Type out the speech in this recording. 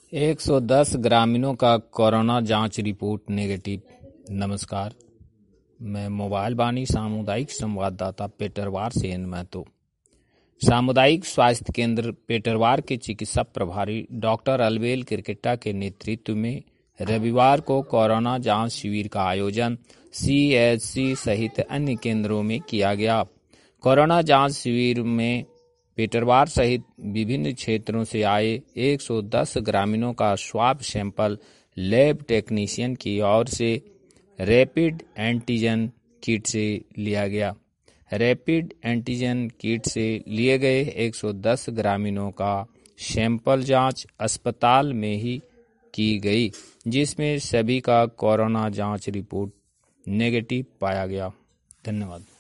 110 ग्रामीणों का कोरोना जांच रिपोर्ट नेगेटिव। नमस्कार, मैं मोबाइल बानी सामुदायिक संवाददाता पेटरवार से एन महतो। सामुदायिक स्वास्थ्य केंद्र पेटरवार के चिकित्सा प्रभारी डॉक्टर अलबेल किरकिट्टा के नेतृत्व में रविवार को कोरोना जांच शिविर का आयोजन CHC सहित अन्य केंद्रों में किया गया। कोरोना जांच शिविर में पेटरवार सहित विभिन्न क्षेत्रों से आए 110 ग्रामीणों का स्वाब सैंपल लैब टेक्नीशियन की ओर से रैपिड एंटीजन किट से लिया गया। रैपिड एंटीजन किट से लिए गए 110 ग्रामीणों का सैंपल जांच अस्पताल में ही की गई, जिसमें सभी का कोरोना जांच रिपोर्ट नेगेटिव पाया गया। धन्यवाद।